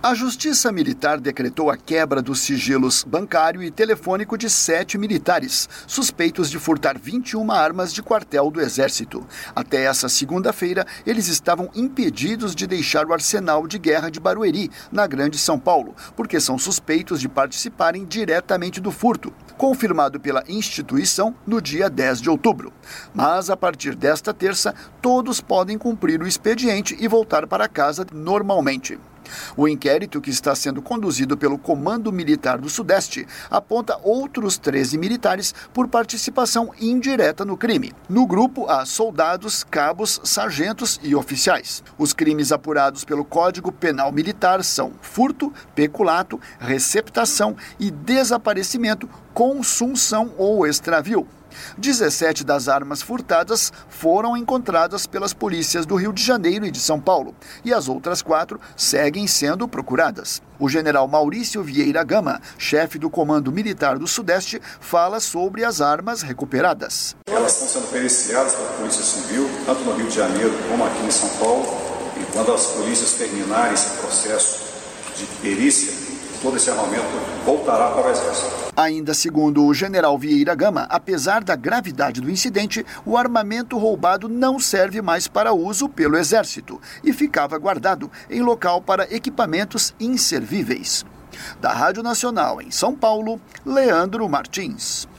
A Justiça Militar decretou a quebra dos sigilos bancário e telefônico de 7 militares, suspeitos de furtar 21 armas de quartel do Exército. Até essa segunda-feira, eles estavam impedidos de deixar o arsenal de guerra de Barueri, na Grande São Paulo, porque são suspeitos de participarem diretamente do furto, confirmado pela instituição no dia 10 de outubro. Mas, a partir desta terça, todos podem cumprir o expediente e voltar para casa normalmente. O inquérito, que está sendo conduzido pelo Comando Militar do Sudeste, aponta outros 13 militares por participação indireta no crime. No grupo, há soldados, cabos, sargentos e oficiais. Os crimes apurados pelo Código Penal Militar são furto, peculato, receptação e desaparecimento, consunção ou extravio. 17 das armas furtadas foram encontradas pelas polícias do Rio de Janeiro e de São Paulo, e as outras 4 seguem sendo procuradas. O general Maurício Vieira Gama, chefe do Comando Militar do Sudeste, fala sobre as armas recuperadas. Elas estão sendo periciadas pela Polícia Civil, tanto no Rio de Janeiro como aqui em São Paulo, e quando as polícias terminarem esse processo de perícia, todo esse armamento voltará para o Exército. Ainda segundo o general Vieira Gama, apesar da gravidade do incidente, o armamento roubado não serve mais para uso pelo Exército e ficava guardado em local para equipamentos inservíveis. Da Rádio Nacional em São Paulo, Leandro Martins.